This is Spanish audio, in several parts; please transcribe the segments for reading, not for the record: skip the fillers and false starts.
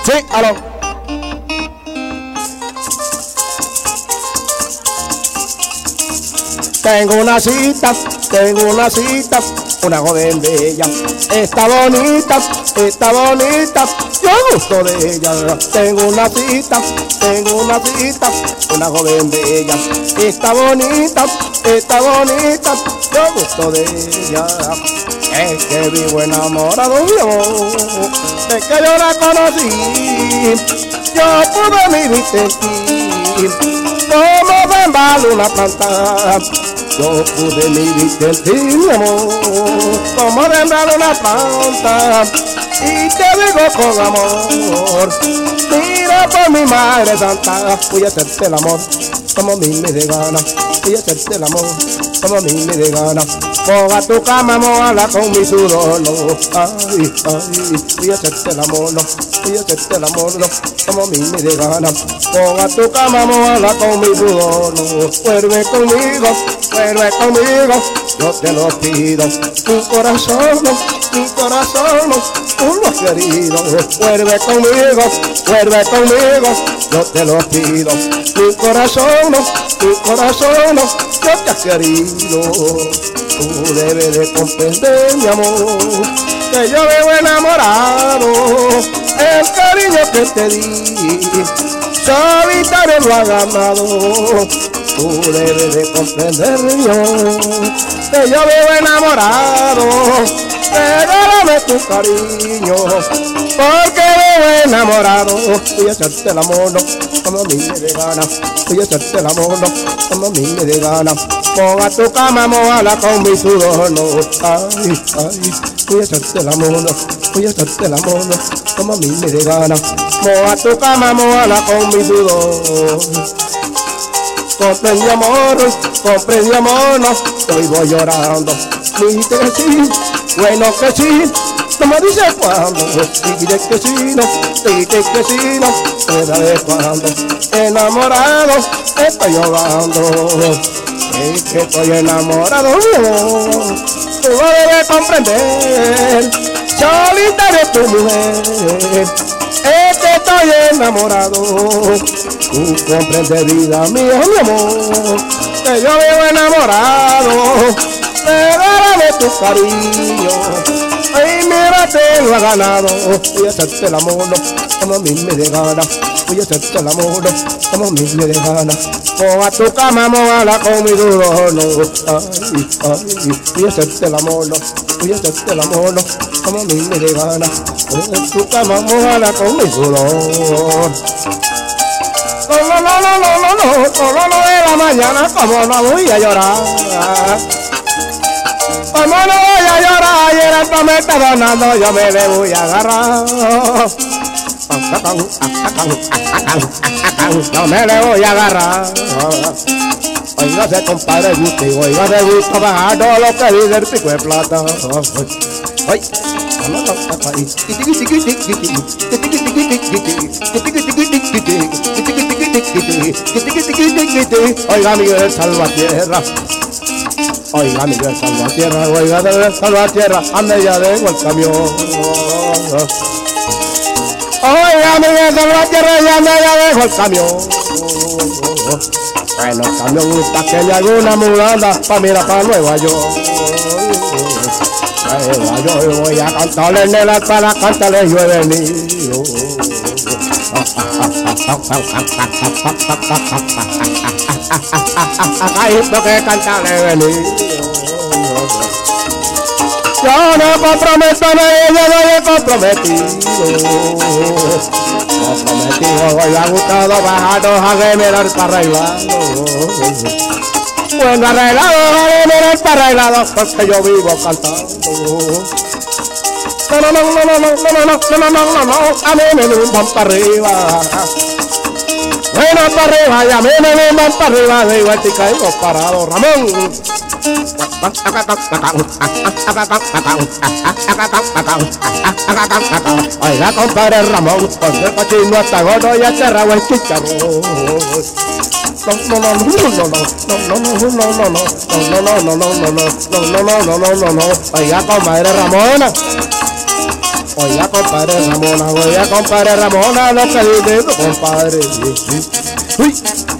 Sí, aló. Tengo una cita, una joven bella. Está bonita, yo gusto de ella. Tengo una cita, una joven bella. Está bonita, yo gusto de ella. Es que vivo enamorado yo, de que yo la conocí. Yo pude vivir en ti, como ven una planta. Yo pude vivir en ti, mi amor, como sembrar una planta. Y te digo con amor, mira por mi madre santa, voy a hacerte el amor como a mí me dé gana. Voy a hacerte el amor como a mí me dé gana. Ponga tu cama, mojala con mi sudor, no. Ay, ay, voy a hacerte el amor, no. Voy a hacerte el amor, no, como a mí me dé gana. Ponga tu cama, mojala con mi sudor, no. Vuelve conmigo, yo te lo pido. Mi corazón, tú lo has querido. Vuelve conmigo, yo te lo pido. Mi corazón, yo te has querido. Tú debes de comprender, mi amor, que yo vivo enamorado. El cariño que te di, solitario lo ha ganado. Tú debes de comprender, mi amor, que yo vivo enamorado. Regálame tu cariño, porque vivo enamorado. Voy a hacerte el amor, no, como a mí me dé gana. Voy a hacerte el amor, no, como a mí me dé gana. Ponga tu cama, mojala con mi sudor, no. Ay, ay, voy a hacerte el amor, no. Voy a hacerte el amor, no, como a mí me dé gana. Moja tu cama, mojala con mi sudor. Comprendí amor, no, hoy voy llorando. Dijiste que sí, bueno que sí, no me dices cuándo. Dijiste que sí, no, me de cuándo. Enamorado, estoy llorando. Es que estoy enamorado, tú lo debes comprender. Solitaria es tu mujer, es que estoy enamorado. Tú comprendes, vida mía, mi amor, que yo vivo enamorado. Regálame tu cariño, ay, mírate, lo ha ganado. Voy a hacerte el amor, no, como a mí me dé gana. Voy a hacerte el amor, no, como a mí me dé gana. Ponga tu cama, mojala con mi sudor, no. Ay, ay, voy a hacerte el amor, no. Voy a hacerte el amor, no, como a mí me dé gana. Ponga tu cama, mojala con mi sudor. No, de la mañana, como no voy a llorar. Como no voy a llorar, y el alto me está donando, yo me le voy a agarrar. Yo me le voy a agarrar. Oígase, compadre Gusti, oígase gusto bajar todo lo que dice el pico de plata. Ay, oiga, Miguel Salvatierra. Oiga, Miguel Salvatierra, oiga, Salvatierra, ande ya dejo el camión. Oiga, Miguel Salvatierra, ya ande ya dejo el camión. Bueno, el camión está que le hago una mudanza pa' mirar pa' Nueva York. Yo voy a cantarle nena para cantarle yo he venido. Ay, porque cantarle he venido. Yo no comprometo a nadie, yo no he comprometido. Hoy me ha gustado bajarnos a mirar para arreglarlo. Bueno, arreglado, a mirar para arreglarlo, porque yo vivo cantando. No, a mí me lumban para arriba. Bueno, para arriba, y a mí me lumban para arriba, digo, el caigo parado, Ramón. Oiga, compadre Ramón, con el cochino hasta gordo y aterrado el chicharrón. No. Oiga, comadre Ramona, Oiga, compadre Ramona, lo que dice tu compadre. Uy.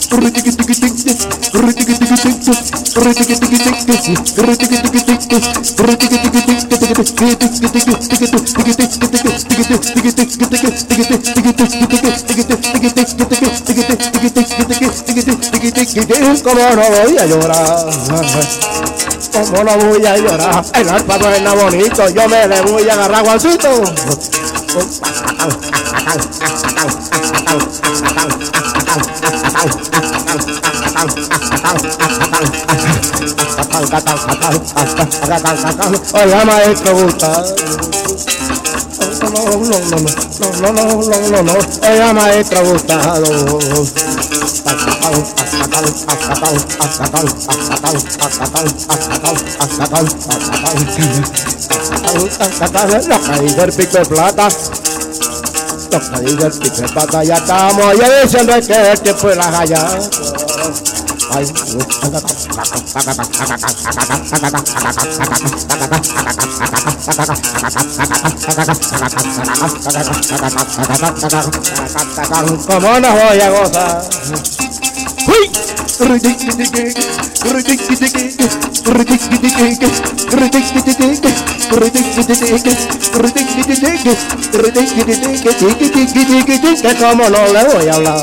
¿Cómo no voy a llorar? ¿Cómo no voy a llorar? El arpa suena bonito, yo me le voy a agarrar Juancito. Oiga, maestro Gustavo. No. Oiga, maestro Gustavo. Lo que dice el pico de plata. Lo que dice el pico de plata. Ya estamos ya diciendo que el tiempo de la gallada. ¿Cómo no voy a gozar? ¡Uy! Que como no le voy a hablar.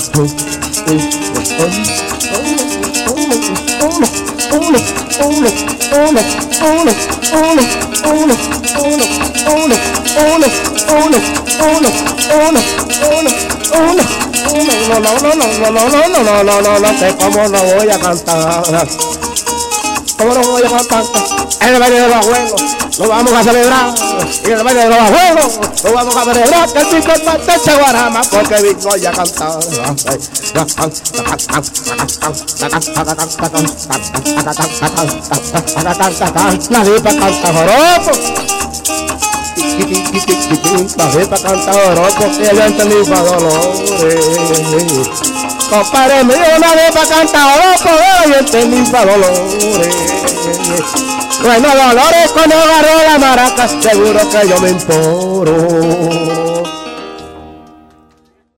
No, que como no voy a cantar. ¿Cómo no voy a cantar? En el baile de los abuelos lo vamos a celebrar. En el baile de los abuelos lo vamos a celebrar. Que el pico es parte de Guarama porque vino ya a cantar. Nadie para cantar joropo. Nadie para cantar joropo. Que yo entendí para Dolores. Compadre mío, nadie para cantar joropo. Yo entendí para Dolores. Bueno, Dolores, cuando agarró la maraca, seguro que yo me imporo.